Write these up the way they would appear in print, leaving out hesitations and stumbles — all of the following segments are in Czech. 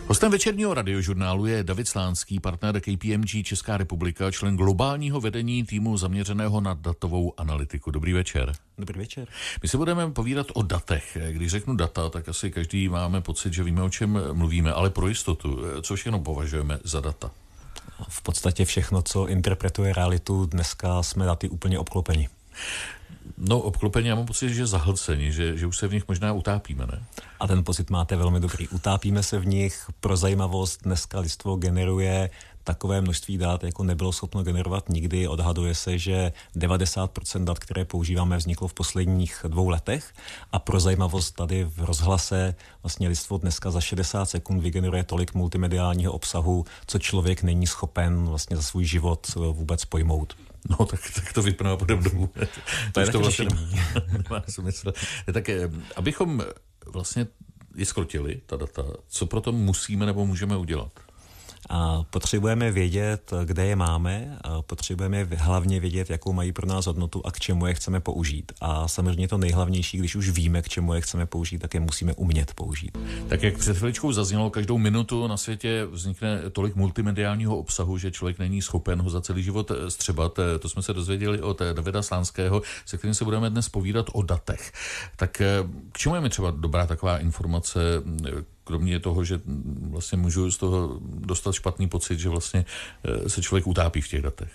Hostem večerního radiožurnálu je David Slánský, partner KPMG Česká republika, člen globálního vedení týmu zaměřeného na datovou analytiku. Dobrý večer. Dobrý večer. My se budeme povídat o datech. Když řeknu data, tak asi každý máme pocit, že víme, o čem mluvíme, ale pro jistotu, co všechno považujeme za data? V podstatě všechno, co interpretuje realitu, dneska jsme daty úplně obklopeni. No, obklopení, já mám pocit, že zahlcení, že už se v nich možná utápíme, ne? A ten pocit máte velmi dobrý. Utápíme se v nich. Pro zajímavost dneska lidstvo generuje takové množství dat, jako nebylo schopno generovat nikdy. Odhaduje se, že 90% dat, které používáme, vzniklo v posledních 2 letech. A pro zajímavost tady v rozhlase vlastně lidstvo dneska za 60 sekund vygeneruje tolik multimediálního obsahu, co člověk není schopen vlastně za svůj život vůbec pojmout. No, tak to vypadá pode mnou. To je vlastně nemá smysl. Tak abychom vlastně je skrotili, ta data, co pro to musíme nebo můžeme udělat? A potřebujeme vědět, kde je máme, a potřebujeme hlavně vědět, jakou mají pro nás hodnotu a k čemu je chceme použít. A samozřejmě to nejhlavnější, když už víme, k čemu je chceme použít, tak je musíme umět použít. Tak jak před chviličkou zaznělo, každou minutu na světě vznikne tolik multimediálního obsahu, že člověk není schopen ho za celý život střebat. To jsme se dozvěděli od Davida Slánského, se kterým se budeme dnes povídat o datech. Tak k čemu je mi třeba dobrá taková informace, kromě toho, že vlastně můžu z toho dostat špatný pocit, že vlastně se člověk utápí v těch datech?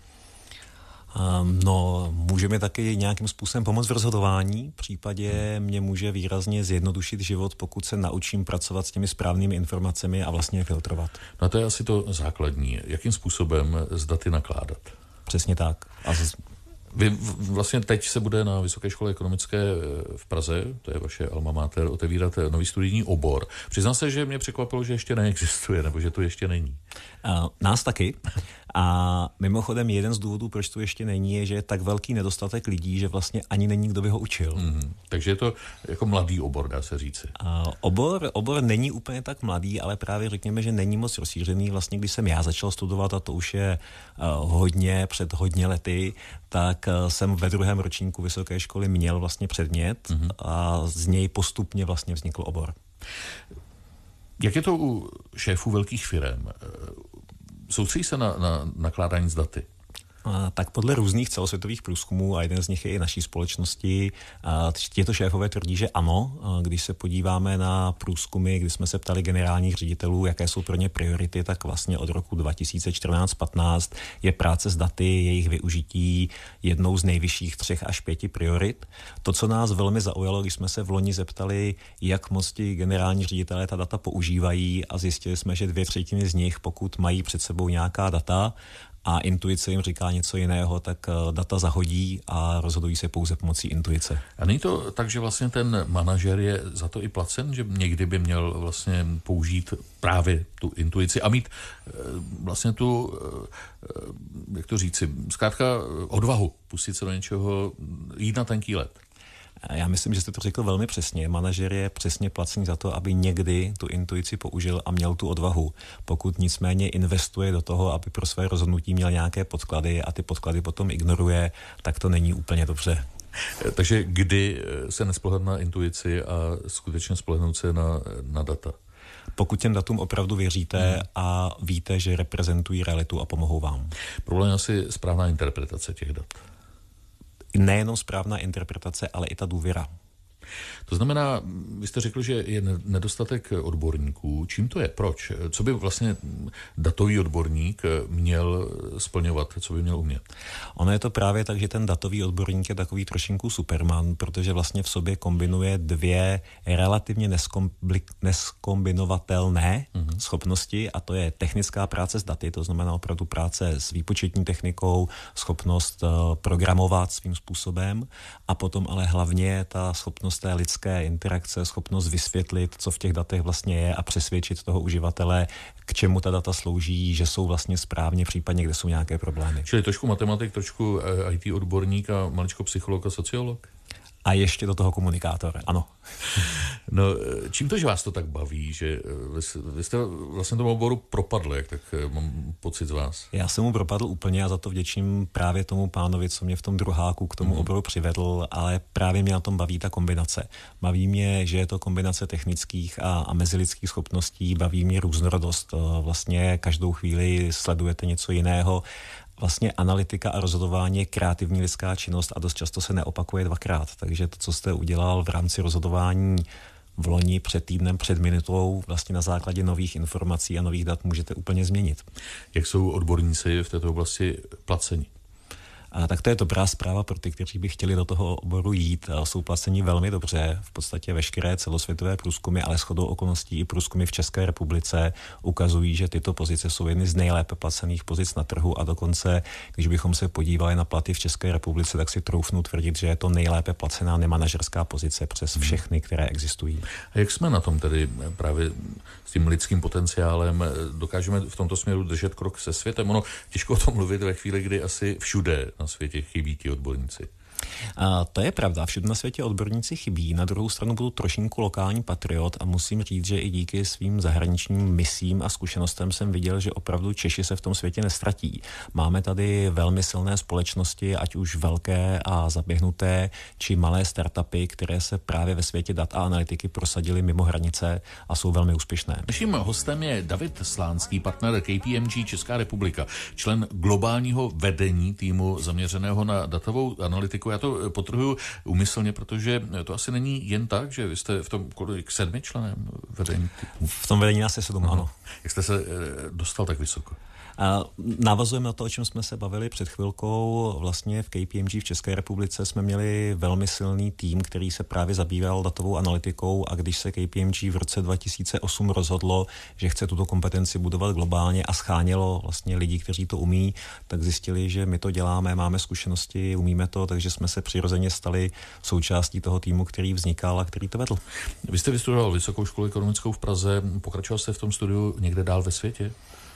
No, můžeme taky nějakým způsobem pomoct v rozhodování. V případě mě může výrazně zjednodušit život, pokud se naučím pracovat s těmi správnými informacemi a vlastně je filtrovat. No a to je asi to základní. Jakým způsobem s daty nakládat? Přesně tak. Vy vlastně teď se bude na Vysoké škole ekonomické v Praze, to je vaše alma mater, otevírat nový studijní obor. Přiznám se, že mě překvapilo, že ještě neexistuje, nebo že to ještě není. Nás taky. A mimochodem jeden z důvodů, proč to ještě není, je, že je tak velký nedostatek lidí, že vlastně ani není, kdo by ho učil. Takže je to jako mladý obor, dá se říci. Obor není úplně tak mladý, ale právě řekněme, že není moc rozšířený. Vlastně, když jsem já začal studovat, a to už je před hodně lety, tak jsem ve 2. ročníku vysoké školy měl vlastně předmět a z něj postupně vlastně vznikl obor. Jak je to u šéfů velkých firem? Soustředí se na nakládání s daty? Tak podle různých celosvětových průzkumů, a jeden z nich je i naší společnosti, těto šéfové tvrdí, že ano. Když se podíváme na průzkumy, kdy jsme se ptali generálních ředitelů, jaké jsou pro ně priority, tak vlastně od roku 2014-15 je práce s daty, jejich využití jednou z nejvyšších 3 až 5 priorit. To, co nás velmi zaujalo, když jsme se v loni zeptali, jak moc ti generální ředitelé ta data používají, a zjistili jsme, že 2/3 z nich, pokud mají před sebou nějaká data, a intuice jim říká něco jiného, tak data zahodí a rozhodují se pouze pomocí intuice. A není to tak, že vlastně ten manažer je za to i placen, že někdy by měl vlastně použít právě tu intuici a mít vlastně tu, jak to říci, zkrátka odvahu pustit se do něčeho, jít na tenký led? Já myslím, že jste to řekl velmi přesně. Manažer je přesně placený za to, aby někdy tu intuici použil a měl tu odvahu. Pokud nicméně investuje do toho, aby pro své rozhodnutí měl nějaké podklady a ty podklady potom ignoruje, tak to není úplně dobře. Takže kdy se nespolehat na intuici a skutečně spolehnout se na data? Pokud těm datům opravdu věříte a víte, že reprezentují realitu a pomohou vám. Problém je asi správná interpretace těch dat. Nejenom správná interpretace, ale i ta důvěra. To znamená, vy jste řekl, že je nedostatek odborníků. Čím to je? Proč? Co by vlastně datový odborník měl splňovat? Co by měl umět? Ono je to právě tak, že ten datový odborník je takový trošinku superman, protože vlastně v sobě kombinuje 2 relativně neskombinovatelné schopnosti, a to je technická práce s daty, to znamená opravdu práce s výpočetní technikou, schopnost programovat svým způsobem, a potom ale hlavně ta schopnost té lidské interakce, schopnost vysvětlit, co v těch datech vlastně je, a přesvědčit toho uživatele, k čemu ta data slouží, že jsou vlastně správně, případně kde jsou nějaké problémy. Čili trošku matematik, trošku IT odborník a maličko psycholog a sociolog? A ještě do toho komunikátor, ano. No, čím to, že vás to tak baví, že vy jste vlastně tomu oboru propadl, jak tak mám pocit z vás? Já jsem mu propadl úplně a za to vděčím právě tomu pánovi, co mě v tom druháku k tomu oboru přivedl, ale právě mě na tom baví ta kombinace. Baví mě, že je to kombinace technických a mezilidských schopností, baví mě různorodost. Vlastně každou chvíli sledujete něco jiného. Vlastně analytika a rozhodování je kreativní lidská činnost a dost často se neopakuje dvakrát. Takže to, co jste udělal v rámci rozhodování v loni, před týdnem, před minutou, vlastně na základě nových informací a nových dat můžete úplně změnit. Jak jsou odborníci v této oblasti placeni? Tak to je dobrá zpráva pro ty, kteří by chtěli do toho oboru jít. Jsou placeni velmi dobře. V podstatě veškeré celosvětové průzkumy, ale shodou okolností i průzkumy v České republice ukazují, že tyto pozice jsou jedny z nejlépe placených pozic na trhu a dokonce, když bychom se podívali na platy v České republice, tak si troufnu tvrdit, že je to nejlépe placená nemanažerská pozice přes všechny, které existují. A jak jsme na tom tedy právě s tím lidským potenciálem? Dokážeme v tomto směru držet krok se světem? Ono těžko o tom mluvit ve chvíli, kdy asi všude na světě chybí ti odborníci. To je pravda, všude na světě odborníci chybí. Na druhou stranu budu trošinku lokální patriot a musím říct, že i díky svým zahraničním misím a zkušenostem jsem viděl, že opravdu Češi se v tom světě nestratí. Máme tady velmi silné společnosti, ať už velké a zaběhnuté, či malé startupy, které se právě ve světě dat a analytiky prosadily mimo hranice a jsou velmi úspěšné. Naším hostem je David Slánský, partner KPMG Česká republika, člen globálního vedení týmu zaměřeného na datovou analytiku. Já to podtrhuji úmyslně, protože to asi není jen tak, že vy jste v tom kolik 7 členem vedení týmu. V tom vedení nás je 7, ano. Jak jste se dostal tak vysoko? Navazujeme na to, o čem jsme se bavili před chvilkou. Vlastně v KPMG v České republice jsme měli velmi silný tým, který se právě zabýval datovou analytikou a když se KPMG v roce 2008 rozhodlo, že chce tuto kompetenci budovat globálně a schánělo vlastně lidi, kteří to umí, tak zjistili, že my to děláme, máme zkušenosti, umíme to, takže jsme se přirozeně stali součástí toho týmu, který vznikal a který to vedl. Vy jste vystudoval Vysokou školu ekonomickou v Praze, pokračoval jste v tom studiu někde dál ve světě?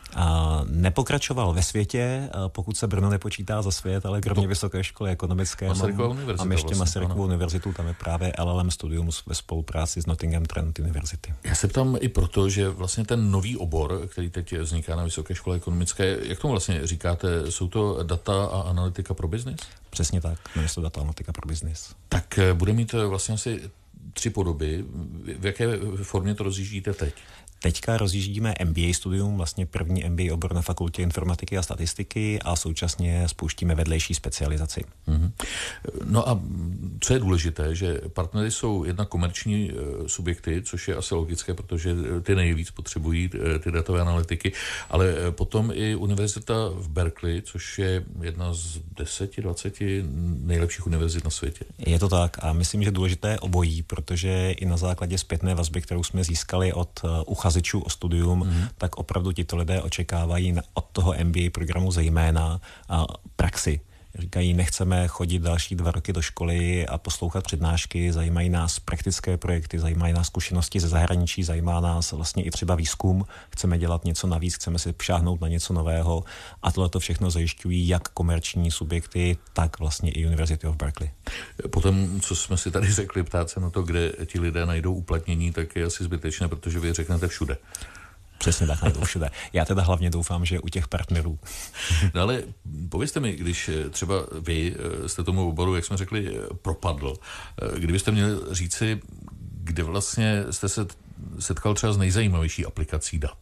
Nepokračoval ve světě, pokud se Brno nepočítá za svět, ale kromě Vysoké školy ekonomické mám ještě Masarykovu univerzitu, tam je právě LLM studium ve spolupráci s Nottingham Trent University. Já se ptám i proto, že vlastně ten nový obor, který teď vzniká na Vysoké škole ekonomické, jak tomu vlastně říkáte, jsou to data a analytika pro biznis? Přesně tak, jmenuje se data a analytika pro biznis. Tak bude mít vlastně asi 3 podoby. V jaké formě to rozjíždíte teď? Teďka rozjíždíme MBA studium, vlastně první MBA obor na fakultě informatiky a statistiky a současně spouštíme vedlejší specializaci. No a co je důležité, že partnery jsou jednak komerční subjekty, což je asi logické, protože ty nejvíc potřebují ty datové analytiky, ale potom i univerzita v Berkeley, což je jedna z 10-20 nejlepších univerzit na světě. Je to tak a myslím, že důležité je obojí, protože i na základě zpětné vazby, kterou jsme získali od uchazečů o studium, tak opravdu tito lidé očekávají od toho MBA programu zejména praxi. Říkají, nechceme chodit další 2 roky do školy a poslouchat přednášky, zajímají nás praktické projekty, zajímají nás zkušenosti ze zahraničí, zajímá nás vlastně i třeba výzkum, chceme dělat něco navíc, chceme si přáhnout na něco nového a tohle to všechno zajišťují jak komerční subjekty, tak vlastně i University of Berkeley. Potom, co jsme si tady řekli, ptát se na to, kde ti lidé najdou uplatnění, tak je asi zbytečné, protože vy řeknete všude. Přesně tak, najdou všude. Já teda hlavně doufám, že u těch partnerů. No ale povězte mi, když třeba vy jste tomu oboru, jak jsme řekli, propadl, kdybyste měli říci, kde vlastně jste se setkal třeba s nejzajímavější aplikací dat?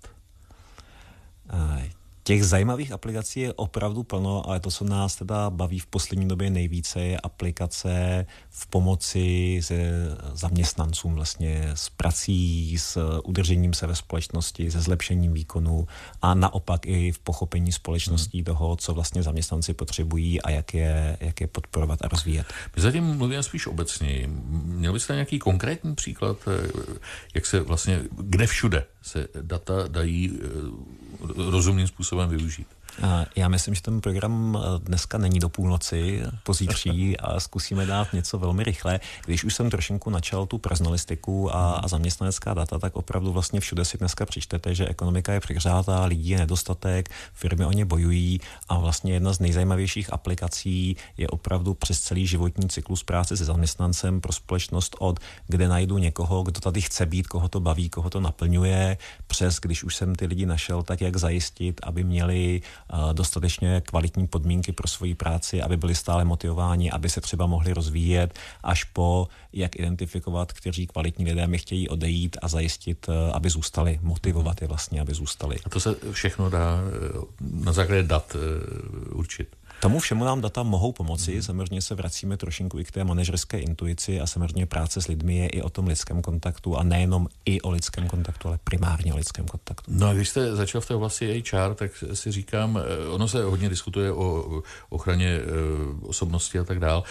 Těch zajímavých aplikací je opravdu plno, ale to, co nás teda baví v poslední době nejvíce, je aplikace v pomoci se zaměstnancům vlastně s prací, s udržením se ve společnosti, se zlepšením výkonu a naopak i v pochopení společností toho, co vlastně zaměstnanci potřebují a jak je podporovat a rozvíjet. My zatím mluvíme spíš obecně. Měl byste nějaký konkrétní příklad, jak se vlastně, kde všude se data dají rozumným způsobem využít? Já myslím, že ten program dneska není do půlnoci, pozítří a zkusíme dát něco velmi rychle. Když už jsem trošinku načal tu personalistiku a zaměstnanecká data, tak opravdu vlastně všude si dneska přečtete, že ekonomika je přehřátá, lidí je nedostatek, firmy o ně bojují a vlastně jedna z nejzajímavějších aplikací je opravdu přes celý životní cyklus práce se zaměstnancem pro společnost od kde najdu někoho, kdo tady chce být, koho to baví, koho to naplňuje, přes když už jsem ty lidi našel, tak jak zajistit, aby měli dostatečně kvalitní podmínky pro svoji práci, aby byli stále motivováni, aby se třeba mohli rozvíjet, až po jak identifikovat, kteří kvalitní lidé mi chtějí odejít a zajistit, aby zůstali, motivovat je vlastně, aby zůstali. A to se všechno dá na základě dat určit. Tomu všemu nám data mohou pomoci, samozřejmě se vracíme trošinku i k té manažerské intuici a samozřejmě práce s lidmi je i o tom lidském kontaktu a nejenom i o lidském kontaktu, ale primárně o lidském kontaktu. No a když jste začal v té oblasti HR, tak si říkám, ono se hodně diskutuje o ochraně osobnosti a tak dál.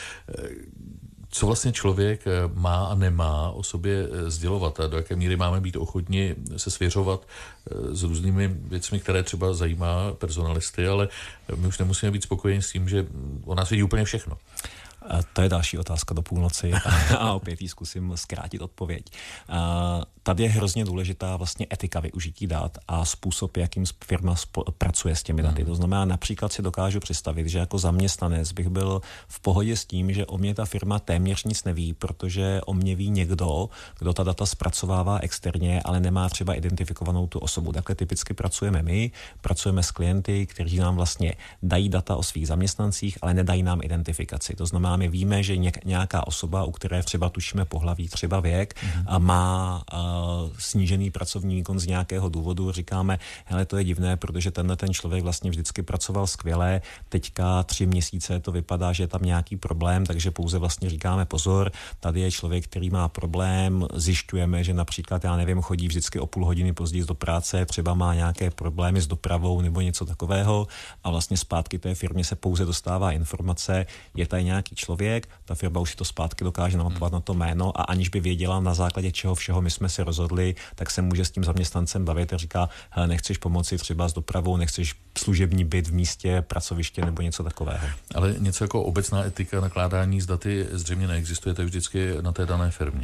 Co vlastně člověk má a nemá o sobě sdělovat a do jaké míry máme být ochotni se svěřovat s různými věcmi, které třeba zajímá personalisty, ale my už nemusíme být spokojeni s tím, že o nás vidí úplně všechno. To je další otázka do půlnoci a opět jí zkusím zkrátit odpověď. Tady je hrozně důležitá vlastně etika využití dat a způsob, jakým firma pracuje s těmi daty. To znamená, například si dokážu představit, že jako zaměstnanec bych byl v pohodě s tím, že o mě ta firma téměř nic neví, protože o mě ví někdo, kdo ta data zpracovává externě, ale nemá třeba identifikovanou tu osobu. Takhle typicky pracujeme my, pracujeme s klienty, kteří nám vlastně dají data o svých zaměstnancích, ale nedají nám identifikaci. To znamená, my víme, že nějaká osoba, u které třeba tušíme pohlaví, třeba věk, a má snížený pracovní výkon z nějakého důvodu, říkáme, hele, to je divné, protože ten člověk vlastně vždycky pracoval skvěle, teďka 3 měsíce to vypadá, že je tam nějaký problém, takže pouze vlastně říkáme pozor, tady je člověk, který má problém, zjišťujeme, že například, já nevím, chodí vždycky o půl hodiny později do práce, třeba má nějaké problémy s dopravou nebo něco takového a vlastně zpátky té firmě se pouze dostává informace, je tady nějaký člověk, ta firma už si to zpátky dokáže namapovat na to jméno a aniž by věděla, na základě čeho všeho my jsme si rozhodli, tak se může s tím zaměstnancem bavit a říká, hele, nechceš pomoci třeba s dopravou, nechceš služební byt v místě, pracoviště nebo něco takového. Ale něco jako obecná etika nakládání s daty zřejmě neexistuje, to je vždycky na té dané firmě.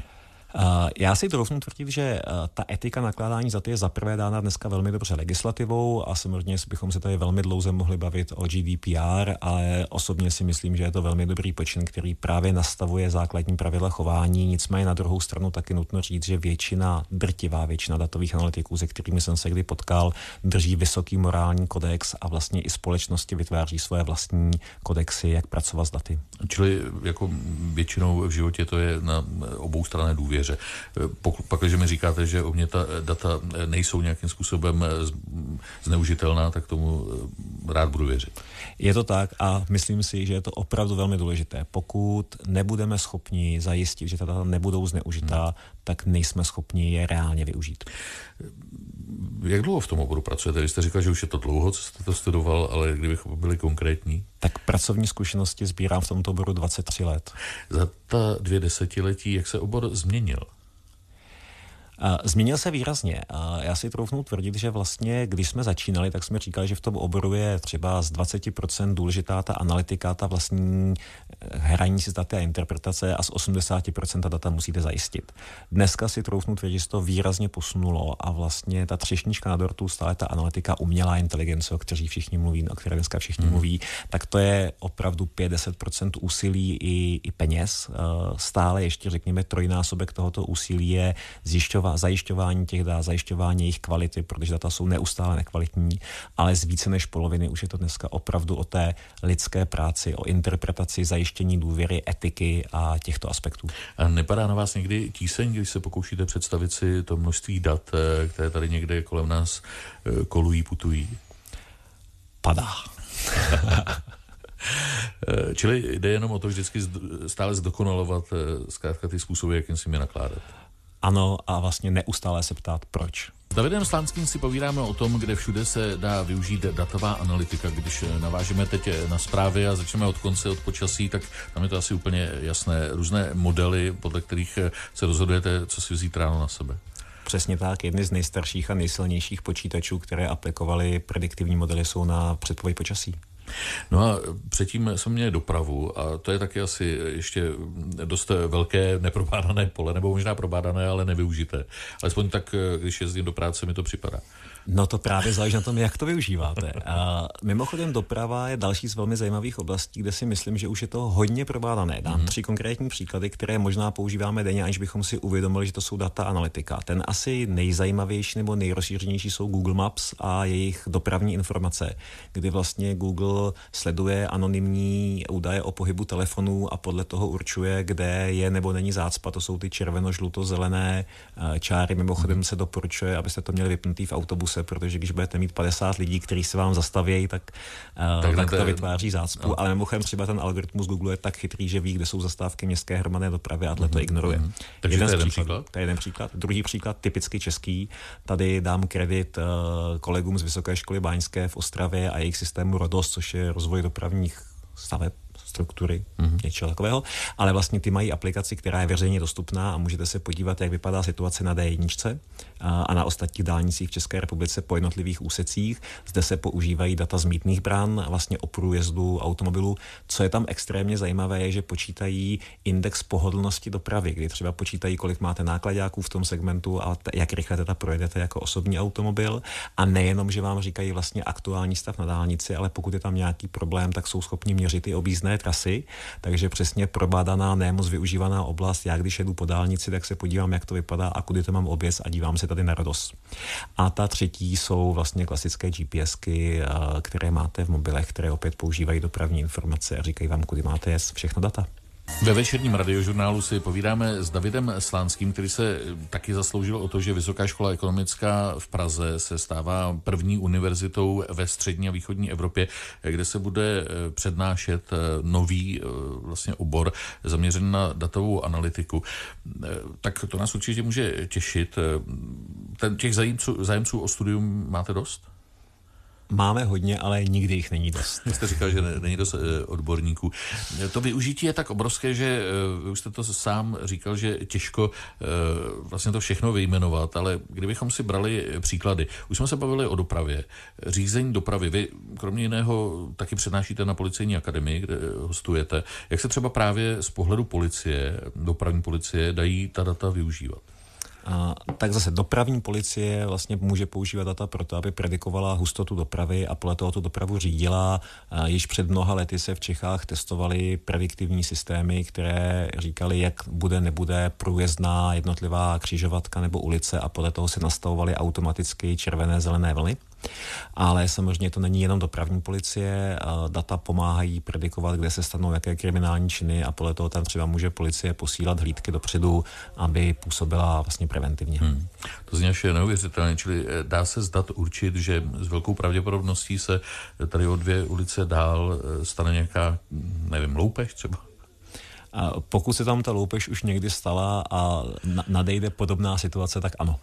Já si troufnu tvrdit, že ta etika nakládání za to je zaprvé dána dneska velmi dobře legislativou a samozřejmě bychom se tady velmi dlouze mohli bavit o GDPR, ale osobně si myslím, že je to velmi dobrý počin, který právě nastavuje základní pravidla chování. Nicméně na druhou stranu taky nutno říct, že drtivá většina datových analytiků, se kterými jsem se kdy potkal, drží vysoký morální kodex a vlastně i společnosti vytváří svoje vlastní kodexy, jak pracovat s daty. Čili jako většinou v životě to je na oboustranné důvěře. Pakliže mi říkáte, že o mě ta data nejsou nějakým způsobem zneužitelná, tak tomu rád budu věřit. Je to tak a myslím si, že je to opravdu velmi důležité. Pokud nebudeme schopni zajistit, že ta data nebudou zneužitá, tak nejsme schopni je reálně využít. Jak dlouho v tom oboru pracujete? Vy jste říkal, že už je to dlouho, co jste to studoval, ale kdybychom byli konkrétní? Tak pracovní zkušenosti sbírám v tomto oboru 23 let. Za ta 2 desetiletí, jak se obor změnil? Změnil se výrazně. Já si troufnu tvrdit, že vlastně, když jsme začínali, tak jsme říkali, že v tom oboru je třeba z 20% důležitá ta analytika, ta vlastní hraní si s daty a interpretace a z 80% ta data musíte zajistit. Dneska si troufnu tvrdit, že to výrazně posunulo a vlastně ta třešnička na dortu stále ta analytika, umělá inteligence, o které všichni mluví, o které dneska všichni mluví, tak to je opravdu 5-10% úsilí i peněz. Stále ještě, řekněme, trojnásobek tohoto úsilí je zajišťování těch dat, zajišťování jejich kvality, protože data jsou neustále nekvalitní, ale z více než poloviny už je to dneska opravdu o té lidské práci, o interpretaci, zajištění důvěry, etiky a těchto aspektů. A nepadá na vás někdy tíseň, když se pokoušíte představit si to množství dat, které tady někde kolem nás kolují, putují? Padá. Čili jde jenom o to vždycky stále zdokonalovat zkrátka ty způsoby, jakým si mi nakládat. Ano, a vlastně neustále se ptát, proč. S Davidem Slánským si povídáme o tom, kde všude se dá využít datová analytika. Když navážeme teď na zprávy a začneme od konce, od počasí, tak tam je to asi úplně jasné. Různé modely, podle kterých se rozhodujete, co si vzít ráno na sebe. Přesně tak, jedny z nejstarších a nejsilnějších počítačů, které aplikovaly prediktivní modely, jsou na předpověď počasí. No a předtím jsme měli dopravu a to je taky asi ještě dost velké neprobádané pole, nebo možná probádané, ale nevyužité. Alespoň tak, když jezdím do práce, mi to připadá. No to právě záleží na tom, jak to využíváte. A mimochodem doprava je další z velmi zajímavých oblastí, kde si myslím, že už je to hodně probádané. Dám 3 konkrétní příklady, které možná používáme denně, aniž bychom si uvědomili, že to jsou data analytika. Ten asi nejzajímavější nebo nejrozšířenější jsou Google Maps a jejich dopravní informace, kdy vlastně Google sleduje anonymní údaje o pohybu telefonů a podle toho určuje, kde je nebo není zácpa. To jsou ty červeno-žluto-zelené čáry. Mimochodem se doporučuje, abyste to měli vypnutý v autobuse, protože když budete mít 50 lidí, kteří se vám zastaví, tak to vytváří zácpu. No. Ale mimochodem třeba ten algoritmus Google je tak chytrý, že ví, kde jsou zastávky městské hromadné dopravy a to ignoruje. Takže to je jeden příklad. To je jeden příklad. Druhý příklad, typicky český. Tady dám kredit kolegům z Vysoké školy báňské v Ostravě a jejich systému RODOS, což je rozvoj dopravních staveb, struktury, něčeho takového, ale vlastně ty mají aplikaci, která je veřejně dostupná a můžete se podívat, jak vypadá situace na D1 a na ostatních dálnicích v České republice po jednotlivých úsecích. Zde se používají data z mýtných bran, vlastně o průjezdu automobilů. Co je tam extrémně zajímavé, je, že počítají index pohodlnosti dopravy, kdy třeba počítají, kolik máte nákladáků v tom segmentu a jak rychle teda projedete jako osobní automobil. A nejenom, že vám říkají vlastně aktuální stav na dálnici, ale pokud je tam nějaký problém, tak jsou schopni měřit i objízdné trasy, takže přesně probádaná, nemoc využívaná oblast. Já když jedu po dálnici, tak se podívám, jak to vypadá a kudy to mám objezd a dívám se tady na RODOS. A ta třetí jsou vlastně klasické GPSky, které máte v mobilech, které opět používají dopravní informace a říkají vám, kudy máte jet, všechno data. Ve večerním radiožurnálu si povídáme s Davidem Slánským, který se taky zasloužil o to, že Vysoká škola ekonomická v Praze se stává první univerzitou ve střední a východní Evropě, kde se bude přednášet nový vlastně obor zaměřený na datovou analytiku. Tak to nás určitě může těšit. Těch zájemců o studium máte dost? Máme hodně, ale nikdy jich není dost. Jste říkal, že není dost odborníků. To využití je tak obrovské, že už jste to sám říkal, že těžko vlastně to všechno vyjmenovat, ale kdybychom si brali příklady. Už jsme se bavili o dopravě. Řízení dopravy. Vy kromě jiného taky přednášíte na Policejní akademii, kde hostujete. Jak se třeba právě z pohledu policie, dopravní policie, dají ta data využívat? Tak zase dopravní policie vlastně může používat data proto, aby predikovala hustotu dopravy a podle toho tu dopravu řídila. Již před mnoha lety se v Čechách testovaly prediktivní systémy, které říkaly, jak bude, nebude průjezdná jednotlivá křižovatka nebo ulice a podle toho se nastavovaly automaticky červené, zelené vlny. Ale samozřejmě to není jenom dopravní policie, data pomáhají predikovat, kde se stanou jaké kriminální činy a podle toho tam třeba může policie posílat hlídky dopředu, aby působila vlastně preventivně. To zní až neuvěřitelně, čili dá se z dat určit, že s velkou pravděpodobností se tady o 2 ulice dál stane nějaká, nevím, loupež třeba? Pokud se tam ta loupež už někdy stala a nadejde podobná situace, tak ano.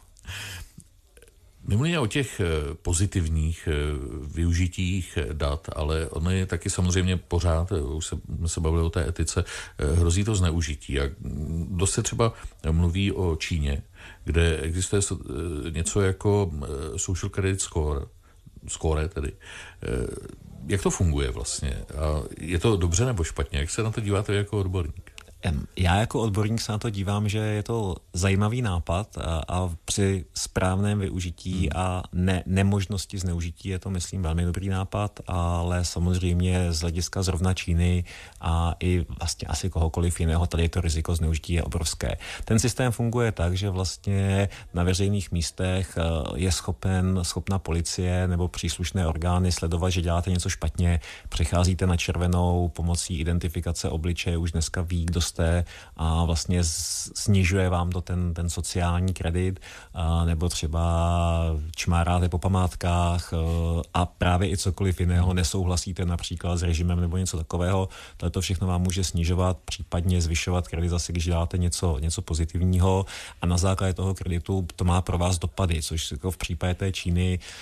Mluvíme o těch pozitivních využitích dat, ale ono je taky samozřejmě pořád, už jsme se bavili o té etice, hrozí to zneužití. A dost se třeba mluví o Číně, kde existuje něco jako social credit score tedy. Jak to funguje vlastně? A je to dobře nebo špatně? Jak se na to díváte jako odborník? Já jako odborník se na to dívám, že je to zajímavý nápad a při správném využití a nemožnosti zneužití je to, myslím, velmi dobrý nápad, ale samozřejmě z hlediska zrovna Číny a i vlastně asi kohokoliv jiného, tady to riziko zneužití je obrovské. Ten systém funguje tak, že vlastně na veřejných místech je schopna policie nebo příslušné orgány sledovat, že děláte něco špatně, přecházíte na červenou pomocí identifikace obličeje, už dneska ví, kdo jste a vlastně snižuje vám to ten sociální kredit, nebo třeba čmáráte po památkách a právě i cokoliv jiného nesouhlasíte například s režimem nebo něco takového. To všechno vám může snižovat, případně zvyšovat kredit zase, když děláte něco pozitivního a na základě toho kreditu to má pro vás dopady, což jako v případě té Číny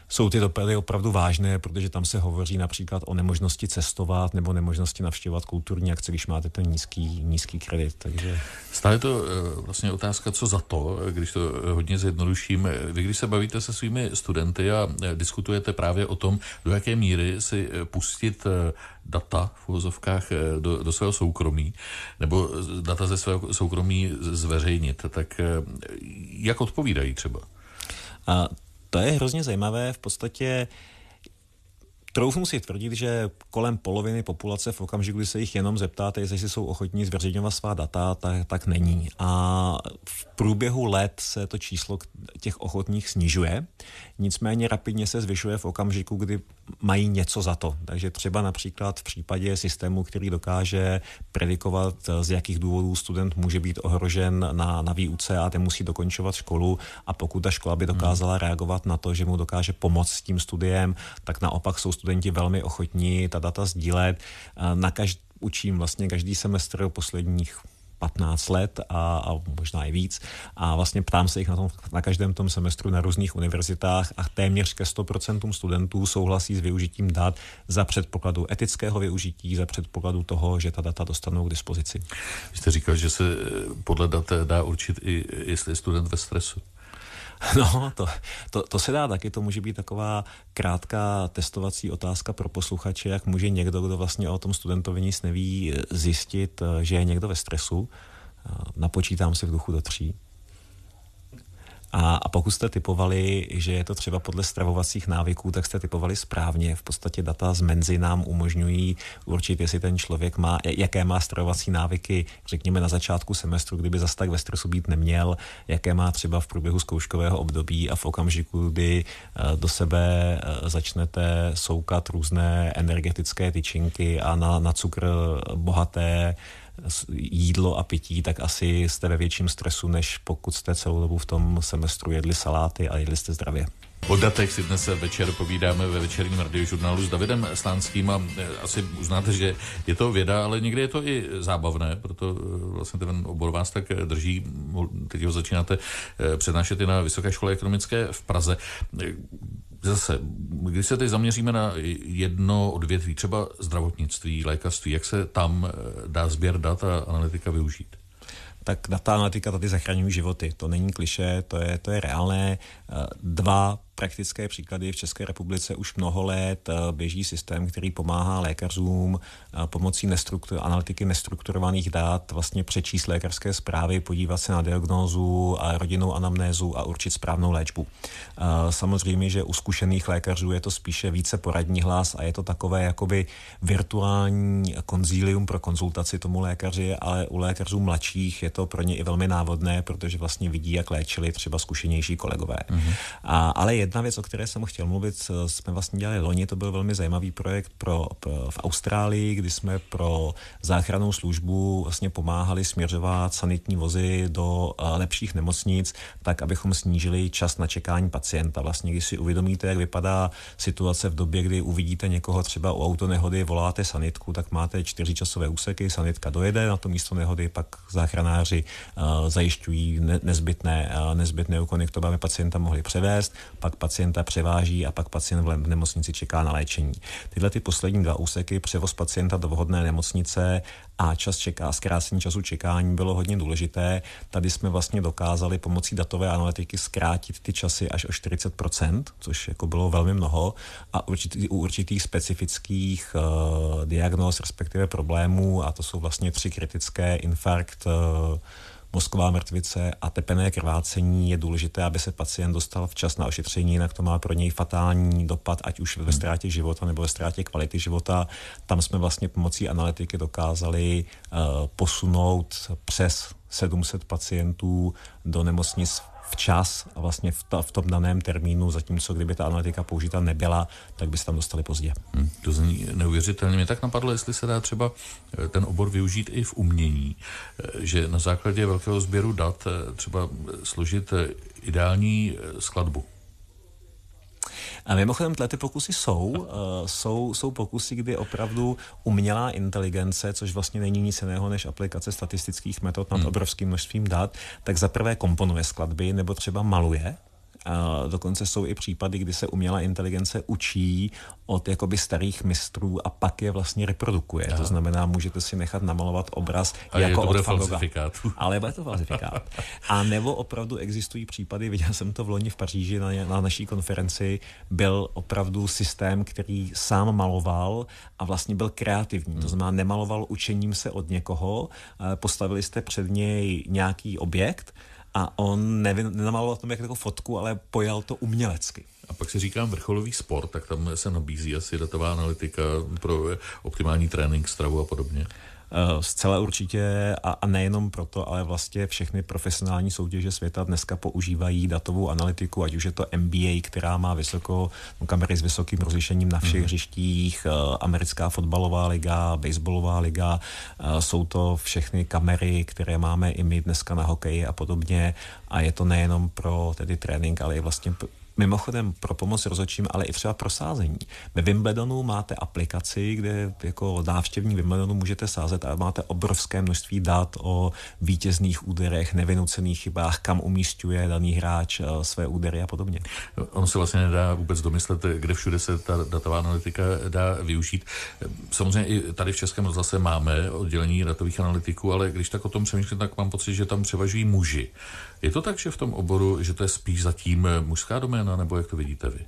Jsou ty dopady opravdu vážné, protože tam se hovoří například o nemožnosti cestovat nebo nemožnosti navštěvovat kulturní akce, když máte ten nízký kredit. Takže... Stále to vlastně otázka, co za to, když to hodně zjednoduším. Vy, když se bavíte se svými studenty a diskutujete právě o tom, do jaké míry si pustit data v uvozovkách do svého soukromí, nebo data ze svého soukromí zveřejnit, tak jak odpovídají třeba? To je hrozně zajímavé. V podstatě troufnu si tvrdit, že kolem poloviny populace v okamžiku, kdy se jich jenom zeptáte, jestli jsou ochotní zveřejňovat svá data, tak není. A v průběhu let se to číslo těch ochotných snižuje. Nicméně rapidně se zvyšuje v okamžiku, kdy mají něco za to. Takže třeba například v případě systému, který dokáže predikovat, z jakých důvodů student může být ohrožen na výuce a ten musí dokončovat školu, a pokud ta škola by dokázala reagovat na to, že mu dokáže pomoct s tím studiem, tak naopak jsou studenti velmi ochotní ta data sdílet. Učím vlastně každý semestr posledních 15 let a možná i víc. A vlastně ptám se jich na každém tom semestru na různých univerzitách a téměř ke 100% studentů souhlasí s využitím dat za předpokladu etického využití, za předpokladu toho, že ta data dostanou k dispozici. Vy jste říkal, že se podle dat dá určit i jestli je student ve stresu. No, to se dá taky, to může být taková krátká testovací otázka pro posluchače, jak může někdo, kdo vlastně o tom studentovi nic neví, zjistit, že je někdo ve stresu. Napočítám si v duchu do 3. A pokud jste typovali, že je to třeba podle stravovacích návyků, tak jste typovali správně. V podstatě data z Menzy nám umožňují určit, jestli ten člověk jaké má stravovací návyky, řekněme na začátku semestru, kdyby zas tak ve stresu být neměl, jaké má třeba v průběhu zkouškového období a v okamžiku, kdy do sebe začnete soukat různé energetické tyčinky a na cukr bohaté jídlo a pití, tak asi jste ve větším stresu, než pokud jste celou dobu v tom semestru jedli saláty a jedli jste zdravě. O datech si dnes večer povídáme ve večerním radiožurnálu s Davidem Slánským a asi uznáte, že je to věda, ale někdy je to i zábavné, proto vlastně ten obor vás tak drží. Teď ho začínáte přednášet i na Vysoké škole ekonomické v Praze. Zase, když se teď zaměříme na jedno odvětví, třeba zdravotnictví, lékařství, jak se tam dá sběr dat a analytika využít? Tak data analytika tady zachraňují životy. To není klišé, to je reálné. 2 praktické příklady. V České republice už mnoho let běží systém, který pomáhá lékařům pomocí analytiky nestrukturovaných dat vlastně přečíst lékařské zprávy, podívat se na diagnózu a rodinnou anamnézu a určit správnou léčbu. Samozřejmě, že u zkušených lékařů je to spíše více poradní hlas a je to takové jakoby virtuální konzílium pro konzultaci tomu lékaři, ale u lékařů mladších je to pro ně i velmi návodné, protože vlastně vidí, jak léčili třeba zkušenější kolegové. Ale jedna věc, o které jsem chtěl mluvit, jsme vlastně dělali loni, to byl velmi zajímavý projekt v Austrálii, kdy jsme pro záchrannou službu vlastně pomáhali směřovat sanitní vozy do lepších nemocnic, tak abychom snížili čas na čekání pacienta. Vlastně, když si uvědomíte, jak vypadá situace v době, kdy uvidíte někoho třeba u autonehody, voláte sanitku, tak máte 4 časové úseky, sanitka dojede na to místo nehody, pak záchranáři zajišťují nezbytné úkony k tomu, aby pacienta mohli převést, pak pacienta převáží a pak pacient v nemocnici čeká na léčení. Tyhle ty poslední 2 úseky, převoz pacienta do vhodné nemocnice a zkrácení času čekání bylo hodně důležité. Tady jsme vlastně dokázali pomocí datové analytiky zkrátit ty časy až o 40%, což jako bylo velmi mnoho a u určitých specifických diagnóz, respektive problémů, a to jsou vlastně 3 kritické: infarkt, mozková mrtvice a tepené krvácení, je důležité, aby se pacient dostal včas na ošetření, jinak to má pro něj fatální dopad, ať už ve ztrátě života nebo ve ztrátě kvality života. Tam jsme vlastně pomocí analytiky dokázali posunout přes 700 pacientů do nemocnic včas a vlastně v tom daném termínu, zatímco kdyby ta analytika použita nebyla, tak by se tam dostali pozdě. To zní neuvěřitelně. Mě tak napadlo, jestli se dá třeba ten obor využít i v umění, že na základě velkého sběru dat třeba složit ideální skladbu. A mimochodem, ty pokusy jsou pokusy, kdy opravdu umělá inteligence, což vlastně není nic jiného než aplikace statistických metod nad obrovským množstvím dat, tak zaprvé komponuje skladby nebo třeba maluje Dokonce jsou i případy, kdy se umělá inteligence učí od jakoby starých mistrů a pak je vlastně reprodukuje. Aha. To znamená, můžete si nechat namalovat obraz a jako od Van Gogha. Ale bude to falzifikát. A nebo opravdu existují případy, viděl jsem to v loni v Paříži na naší konferenci, byl opravdu systém, který sám maloval a vlastně byl kreativní. To znamená, nemaloval učením se od někoho, postavili jste před něj nějaký objekt a on nenamaloval tom jako fotku, ale pojal to umělecky. A pak si říkám vrcholový sport, tak tam se nabízí asi datová analytika pro optimální trénink, stravu a podobně. Zcela určitě a nejenom proto, ale vlastně všechny profesionální soutěže světa dneska používají datovou analytiku, ať už je to NBA, která má kamery s vysokým rozlišením na všech hřištích, americká fotbalová liga, baseballová liga, jsou to všechny kamery, které máme i my dneska na hokeji a podobně a je to nejenom pro tedy trénink, ale i vlastně mimochodem pro pomoc rozhodčím, ale i třeba pro sázení. Ve Wimbledonu máte aplikaci, kde jako návštěvník Wimbledonu můžete sázet a máte obrovské množství dat o vítězných úderech, nevynucených chybách, kam umísťuje daný hráč své údery a podobně. Ono se vlastně nedá vůbec domyslet, kde všude se ta datová analytika dá využít. Samozřejmě i tady v Českém rozhlase máme oddělení datových analytiků, ale když tak o tom přemýšlím, tak mám pocit, že tam převažují muži. Je to tak, že v tom oboru, že to je spíš zatím mužská doména, nebo jak to vidíte vy?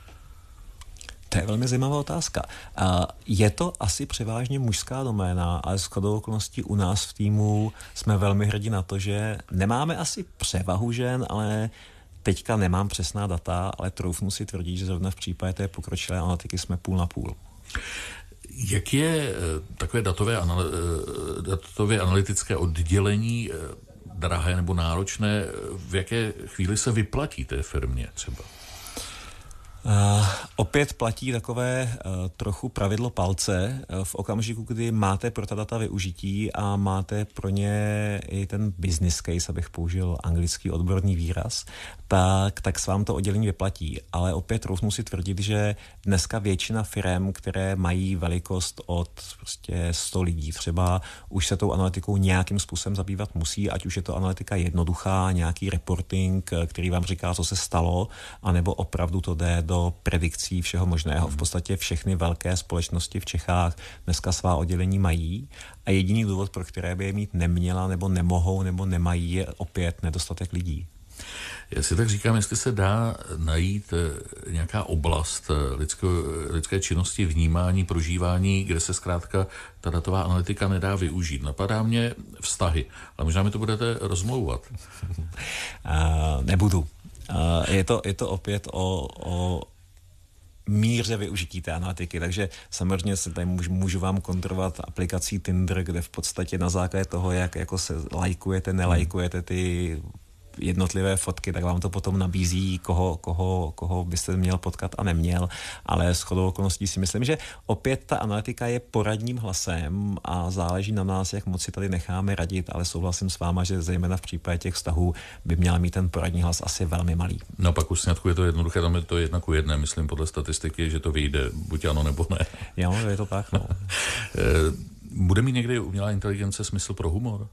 To je velmi zajímavá otázka. Je to asi převážně mužská doména, ale shodou okolností u nás v týmu jsme velmi hrdí na to, že nemáme asi převahu žen, ale teďka nemám přesná data, ale troufnu si tvrdit, že zrovna v případě té pokročilé analytiky jsme půl na půl. Jak je takové datově analytické oddělení drahé nebo náročné, v jaké chvíli se vyplatí té firmě třeba? Opět platí takové trochu pravidlo palce. V okamžiku, kdy máte pro ta data využití a máte pro ně i ten business case, abych použil anglický odborný výraz, tak se vám to oddělení vyplatí. Ale opět troufnu si tvrdit, že dneska většina firem, které mají velikost od prostě 100 lidí, třeba už se tou analytikou nějakým způsobem zabývat musí, ať už je to analytika jednoduchá, nějaký reporting, který vám říká, co se stalo, anebo opravdu to jde do predikcí všeho možného. V podstatě všechny velké společnosti v Čechách dneska svá oddělení mají a jediný důvod, pro které by je mít neměla, nebo nemohou, nebo nemají, je opět nedostatek lidí. Já si tak říkám, jestli se dá najít nějaká oblast lidské činnosti, vnímání, prožívání, kde se zkrátka ta datová analytika nedá využít. Napadá mě vztahy, ale možná mi to budete rozmlouvat. Nebudu. Je to opět o míře využití té analytiky, takže samozřejmě se tady můžu vám kontrolovat aplikací Tinder, kde v podstatě na základě toho, jak jako se lajkujete, nelajkujete ty jednotlivé fotky, tak vám to potom nabízí, koho byste měl potkat a neměl, ale shodou okolností si myslím, že opět ta analytika je poradním hlasem a záleží na nás, jak moc si tady necháme radit, ale souhlasím s váma, že zejména v případě těch vztahů by měla mít ten poradní hlas asi velmi malý. No pak už sňatku je to jednoduché, tam je to 1:1, myslím podle statistiky, že to vyjde, buď ano nebo ne. Jo, je to tak, no. Bude mít někdy umělá inteligence smysl pro humor?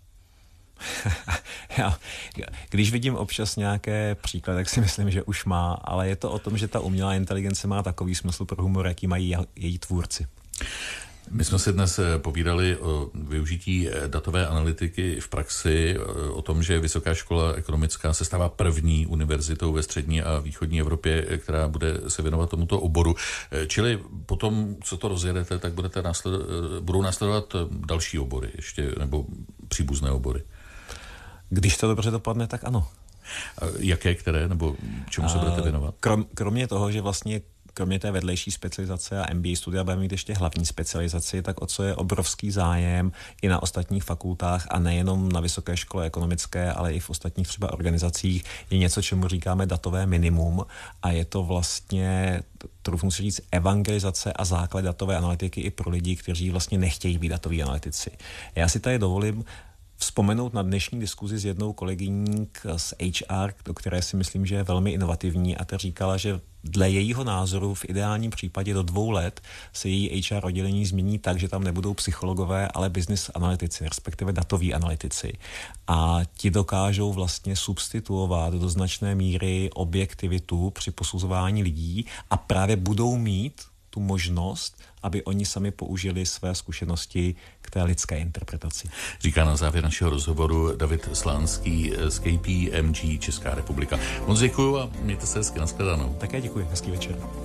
Když vidím občas nějaké příklady, tak si myslím, že už má, ale je to o tom, že ta umělá inteligence má takový smysl pro humor, jaký mají její tvůrci. My jsme si dnes povídali o využití datové analytiky v praxi, o tom, že Vysoká škola ekonomická se stává první univerzitou ve střední a východní Evropě, která bude se věnovat tomuto oboru. Čili potom, co to rozjedete, tak budou následovat další obory ještě, nebo příbuzné obory. Když to dobře dopadne, tak ano. A jaké, které, nebo čemu se budete věnovat? Kromě toho, že vlastně kromě té vedlejší specializace a MBA studia budeme mít ještě hlavní specializaci, tak o co je obrovský zájem i na ostatních fakultách a nejenom na Vysoké škole ekonomické, ale i v ostatních třeba organizacích, je něco, čemu říkáme datové minimum a je to vlastně, troufnu si říct, evangelizace a základ datové analytiky i pro lidi, kteří vlastně nechtějí být datoví analytici. Já si tady dovolím vzpomenout na dnešní diskuzi s jednou kolegyní z HR, do které si myslím, že je velmi inovativní, a ta říkala, že dle jejího názoru v ideálním případě do 2 let se její HR oddělení změní tak, že tam nebudou psychologové, ale business analytici, respektive datoví analytici. A ti dokážou vlastně substituovat do značné míry objektivitu při posuzování lidí a právě budou mít tu možnost, aby oni sami použili své zkušenosti k té lidské interpretaci. Říká na závěr našeho rozhovoru David Slánský z KPMG Česká republika. Moc děkuju a mějte se hezky, nashledanou. Také děkuji, hezký večer.